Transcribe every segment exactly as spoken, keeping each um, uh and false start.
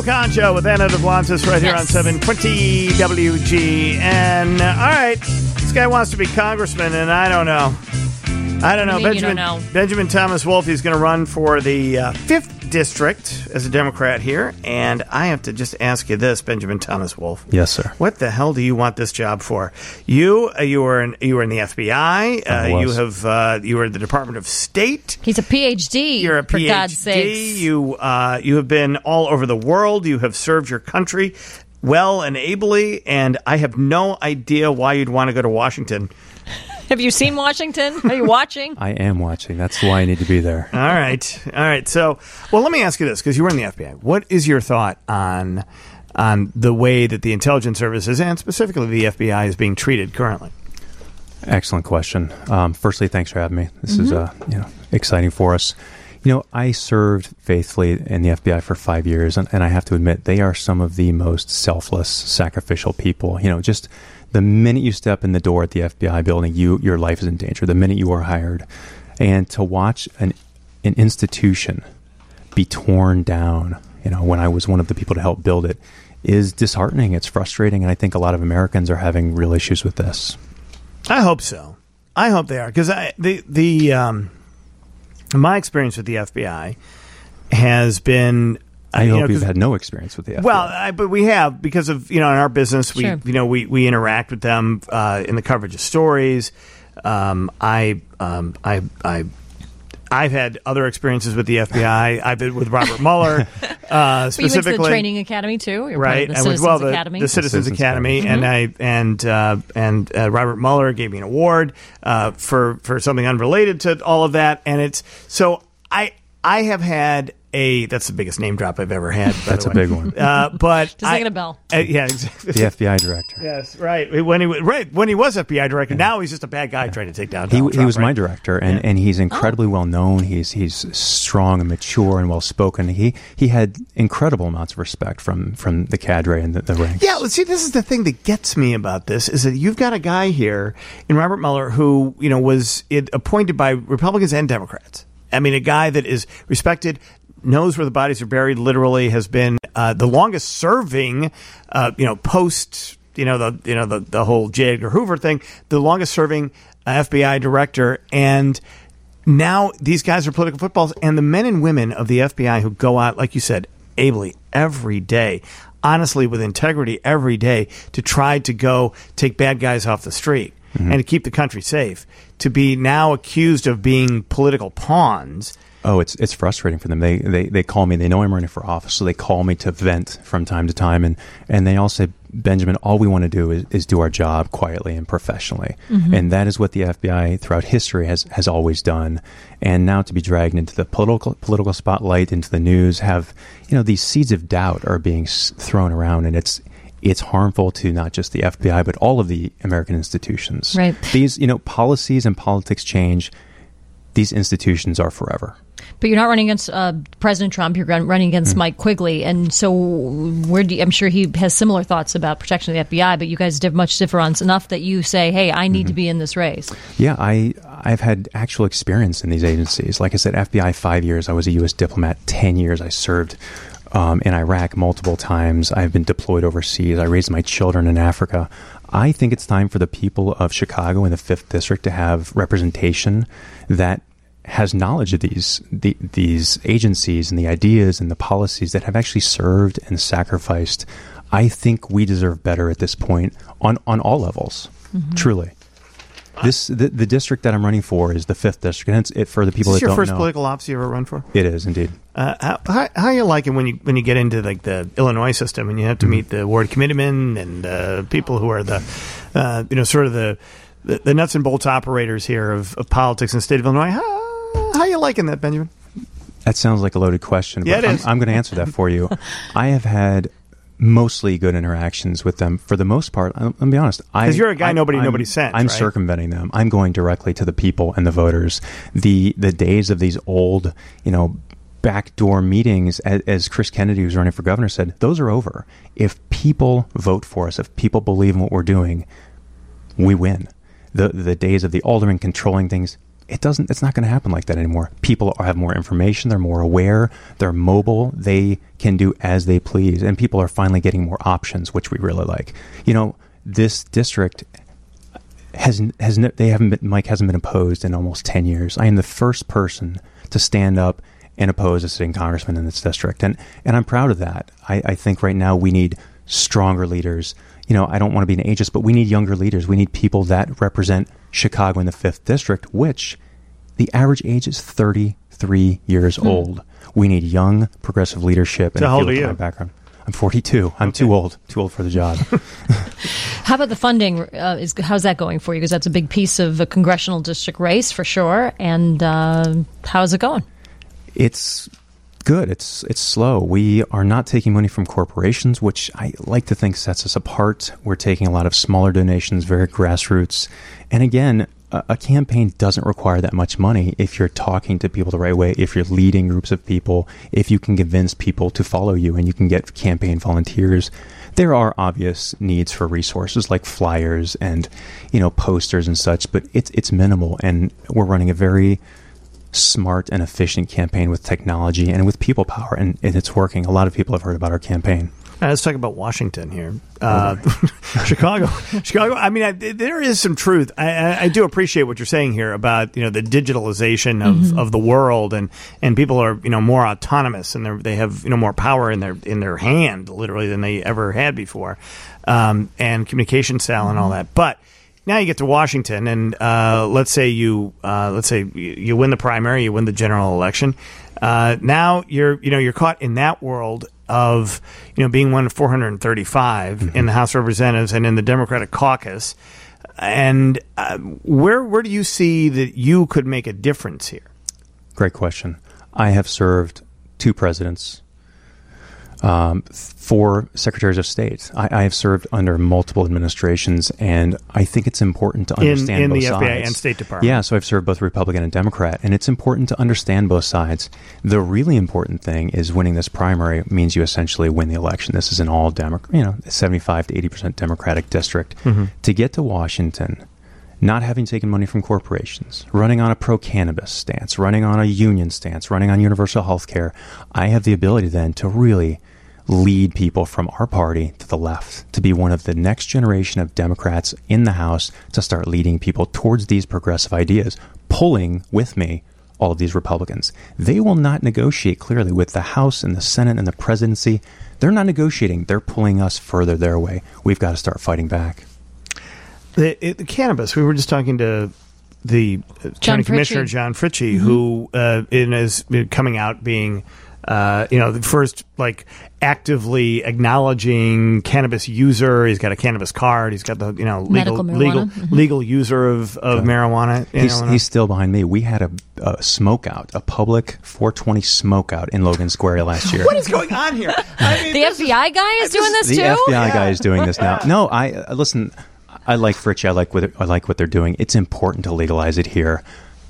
Khan Show with Anna Duplantis right here yes. on seven twenty W G. And, uh, all right, this guy wants to be congressman, and I don't know. I don't know. Benjamin, don't know. Benjamin Thomas Wolf, he's going to run for the uh, fifth District as a Democrat here. And I have to just ask you this, Benjamin Thomas Wolf. Yes, sir. What the hell do you want this job for? You uh, you were in you were in the F B I. Uh, you have uh, you were in the Department of State. He's a P H D. You're a for P H D. God's sakes. You uh, you have been all over the world. You have served your country well and ably. And I have no idea why you'd want to go to Washington. Have you seen Washington? Are you watching? I am watching. That's why I need to be there. All right. All right. So, well, let me ask you this, because you were in the F B I. What is your thought on on the way that the intelligence services and specifically the F B I is being treated currently? Excellent question. Um, firstly, thanks for having me. This mm-hmm. is uh, you know exciting for us. You know, I served faithfully in the F B I for five years, and, and I have to admit, they are some of the most selfless, sacrificial people. You know, just the minute you step in the door at the F B I building, you your life is in danger. The minute you are hired. And to watch an an institution be torn down, you know, when I was one of the people to help build it, is disheartening. It's frustrating, and I think a lot of Americans are having real issues with this. I hope so. I hope they are, because I the the um, my experience with the F B I has been. I you hope know, you've had no experience with the F B I. Well, I, but we have, because of, you know, in our business, we, sure. you know, we, we interact with them uh, in the coverage of stories. Um, I, um, I, I, I've had other experiences with the F B I. I've been with Robert Mueller, uh, specifically. But you went to the training academy too, You're right? Part of the I Citizens went, well, the, Academy. the Citizens, Citizens Academy, Academy. and Mm-hmm. I and uh, and uh, Robert Mueller gave me an award uh, for for something unrelated to all of that, and it's so I I have had. A that's the biggest name drop I've ever had. By That's the a way. big one. Uh, but Just ringing a bell. Uh, yeah, exactly. The F B I director. Yes, right. When he was right when he was F B I director, now he's just a bad guy trying to take down. He, Donald he Trump, was right? my director, and, Yeah. and he's incredibly well known. He's he's strong and mature and well spoken. He he had incredible amounts of respect from from the cadre and the, the ranks. Yeah, well, see, this is the thing that gets me about this is that you've got a guy here in Robert Mueller who you know was it, appointed by Republicans and Democrats. I mean, a guy that is respected. Knows where the bodies are buried, literally has been uh, the longest serving, uh, you know, post, you know, the you know the, the whole J. Edgar Hoover thing, the longest serving uh, F B I director. And now these guys are political footballs. And the men and women of the F B I who go out, like you said, ably every day, honestly, with integrity every day to try to go take bad guys off the street mm-hmm. and to keep the country safe, to be now accused of being political pawns. Oh, it's it's frustrating for them. They, they they call me. They know I'm running for office, so they call me to vent from time to time, and, and they all say, Benjamin, all we want to do is, is do our job quietly and professionally, mm-hmm. and that is what the F B I throughout history has, has always done. And now to be dragged into the political political spotlight, into the news, have you know these seeds of doubt are being s- thrown around, and it's it's harmful to not just the F B I but all of the American institutions. Right. These you know policies and politics change. These institutions are forever. But you're not running against uh, President Trump. You're running against mm. Mike Quigley, and so where do you, I'm sure he has similar thoughts about protection of the F B I. But you guys diff much difference enough that you say, "Hey, I need mm-hmm. to be in this race." Yeah, I I've had actual experience in these agencies. Like I said, F B I five years. I was a U S diplomat. Ten years. I served um, in Iraq multiple times. I've been deployed overseas. I raised my children in Africa. I think it's time for the people of Chicago and the fifth District to have representation that has knowledge of these the, these agencies and the ideas and the policies that have actually served and sacrificed. I think we deserve better at this point on, on all levels, mm-hmm. truly. This the, the district that I'm running for is the fifth District, and it's it for the people is this that don't know. Is your first political office you ever run for? It is, indeed. Uh, how, how, how you like it when you when you get into like the Illinois system and you have to mm-hmm. meet the ward committeemen and uh, people who are the, uh, you know, sort of the, the, the nuts and bolts operators here of, of politics in the state of Illinois? How, how you liking that, Benjamin? That sounds like a loaded question, but yeah, it I'm, is. I'm going to answer that for you. I have had mostly good interactions with them for the most part. I'm, I'm be honest. Because you're a guy I, nobody I'm, nobody sent. I'm right? circumventing them. I'm going directly to the people and the voters. The the days of these old, you know, backdoor meetings, as, as Chris Kennedy, who's running for governor, said, those are over. If people vote for us, if people believe in what we're doing, we win. The the days of the aldermen controlling things, it doesn't. It's not going to happen like that anymore. People have more information. They're more aware. They're mobile. They can do as they please, and people are finally getting more options, which we really like. You know, this district has has they haven't been, Mike hasn't been opposed in almost ten years. I am the first person to stand up and oppose a sitting congressman in this district, and and I'm proud of that. I, I think right now we need stronger leaders. You know, I don't want to be an ageist, but we need younger leaders. We need people that represent Chicago in the fifth District, which the average age is thirty-three years hmm. old. We need young, progressive leadership. And how old are you? My background. I'm forty-two. I'm okay. too old. Too old for the job. How about the funding? Uh, is how's that going for you? Because that's a big piece of a congressional district race for sure. And uh, how's it going? It's good. It's it's slow. We are not taking money from corporations, which I like to think sets us apart. We're taking a lot of smaller donations, very grassroots. And again, a, a campaign doesn't require that much money if you're talking to people the right way, if you're leading groups of people, if you can convince people to follow you and you can get campaign volunteers. There are obvious needs for resources like flyers and, you know, posters and such, but it's it's minimal, and we're running a very smart and efficient campaign with technology and with people power, and, and it's working. A lot of people have heard about our campaign. Now, let's talk about Washington here. Uh, Chicago. Chicago. I mean, I, there is some truth. I, I, I do appreciate what you're saying here about, you know, the digitalization of, mm-hmm. of the world, and, and people are, you know, more autonomous, and they have, you know, more power in their in their hand, literally, than they ever had before, um, and communication style mm-hmm. and all that. But now you get to Washington, and uh, let's say you uh, let's say you win the primary, you win the general election. Uh, now you're you know you're caught in that world of, you know, being one of four hundred thirty-five mm-hmm. in the House of Representatives and in the Democratic caucus. And uh, where where do you see that you could make a difference here? Great question. I have served two presidents, um, four secretaries of state. I, I have served under multiple administrations, and I think it's important to understand in, in both the sides. F B I and State Department. Yeah, so I've served both Republican and Democrat, and it's important to understand both sides. The really important thing is winning this primary means you essentially win the election. This is an all Democrat, you know, seventy-five to eighty percent Democratic district. Mm-hmm. To get to Washington, not having taken money from corporations, running on a pro-cannabis stance, running on a union stance, running on universal health care, I have the ability then to really lead people from our party to the left, to be one of the next generation of Democrats in the House, to start leading people towards these progressive ideas, pulling with me all of these Republicans. They will not negotiate clearly with the House and the Senate and the presidency. They're not negotiating. They're pulling us further their way. We've got to start fighting back. The, it, the cannabis, we were just talking to the County Commissioner, John Fritchie, mm-hmm. who uh, in is coming out being Uh, you know, the first, like, actively acknowledging cannabis user. He's got a cannabis card. He's got the, you know, legal legal mm-hmm. legal user of, of marijuana. He's, he's still behind me. We had a, a smoke out, a public four twenty smoke out in Logan Square last year. What is going on here? I mean, the F B I guy is doing this the too? The F B I yeah. guy is doing this now. No, I uh, listen. I like Fritchie. I like what I like what they're doing. It's important to legalize it here.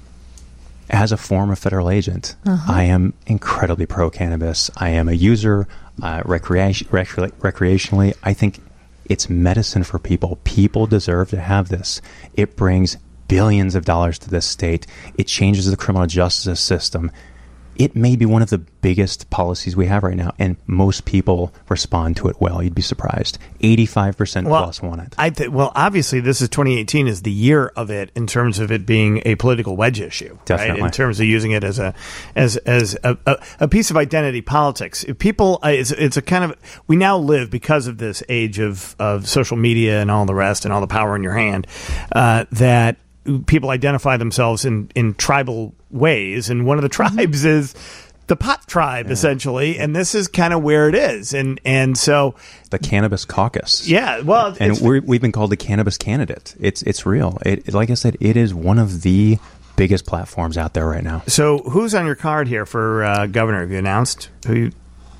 As a former federal agent, uh-huh. I am incredibly pro-cannabis. I am a user uh, recreation, recre- recreationally. I think it's medicine for people. People deserve to have this. It brings billions of dollars to this state. It changes the criminal justice system. It may be one of the biggest policies we have right now, and most people respond to it well. You'd be surprised. eighty-five percent well, plus want it. I th- well, obviously, this is twenty eighteen is the year of it in terms of it being a political wedge issue. Definitely. Right? In terms of using it as a as as a, a, a piece of identity politics. If people, uh, it's, it's a kind of, we now live, because of this age of, of social media and all the rest and all the power in your hand, uh, that people identify themselves in, in tribal ways, and one of the tribes mm-hmm. is the pot tribe, yeah. essentially, and this is kind of where it is, and and so the Cannabis Caucus, yeah, well, and we're, we've been called the Cannabis Candidate. It's it's real. It, like I said, it is one of the biggest platforms out there right now. So, who's on your card here for uh, governor? Have you announced who you?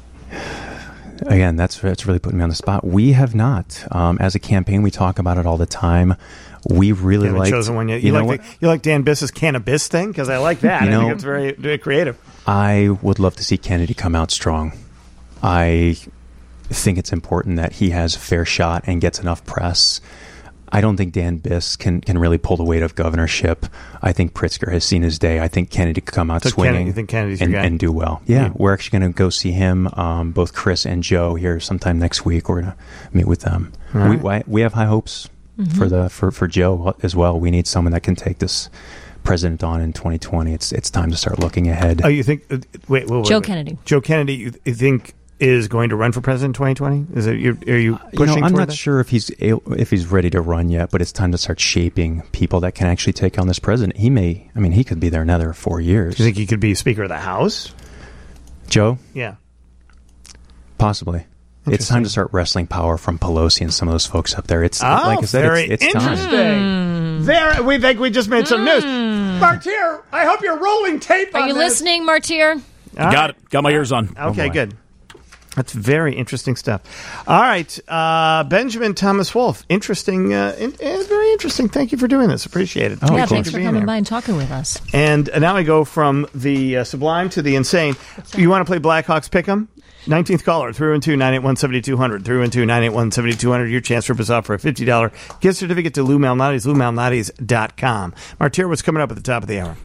Again, that's that's really putting me on the spot. We have not. Um, as a campaign, we talk about it all the time. We really like. Chosen one yet. You, you like the, you like Dan Biss's cannabis thing, because I like that. You know, I think it's very, very creative. I would love to see Kennedy come out strong. I think it's important that he has a fair shot and gets enough press. I don't think Dan Biss can, can really pull the weight of governorship. I think Pritzker has seen his day. I think Kennedy could come out So swinging Kennedy, you think Kennedy's your and, guy? and do well. Yeah, Yeah. we're actually going to go see him, um, both Chris and Joe, here sometime next week. We're going to meet with them. All We, right. we have high hopes for the for, for Joe as well. We need someone that can take this president on in twenty twenty. It's it's time to start looking ahead. Oh, you think? Uh, wait, wait, wait, Joe wait. Kennedy. Joe Kennedy, you, you think is going to run for president in twenty twenty? Is it? You're, are you You pushing know, I'm toward not that? sure if he's a- if he's ready to run yet, but it's time to start shaping people that can actually take on this president. He may, I mean, he could be there another four years. Do you think he could be Speaker of the House? Joe, Yeah. possibly. It's time to start wrestling power from Pelosi and some of those folks up there. It's Oh, like I said, very it's, it's time. interesting. There, we think we just made some news. Martyr, I hope you're rolling tape. Are on you this. listening, Martyr? All Got right. it. Got my ears on. Okay, boy. good. That's very interesting stuff. All right, uh, Benjamin Thomas Wolf. Interesting. Uh, in, uh, very interesting. Thank you for doing this. Appreciate it. Oh, yeah, of thanks course. for being coming there. by and talking with us. And now I go from the uh, sublime to the insane. You want to play Blackhawks Pick'em? nineteenth caller, three one two, nine eight one, seven two zero zero, three one two, nine eight one, seven two zero zero. Your chance to rip us off for a fifty dollars gift certificate to Lou Malnati's, lou malnati's dot com. Martyr, what's coming up at the top of the hour?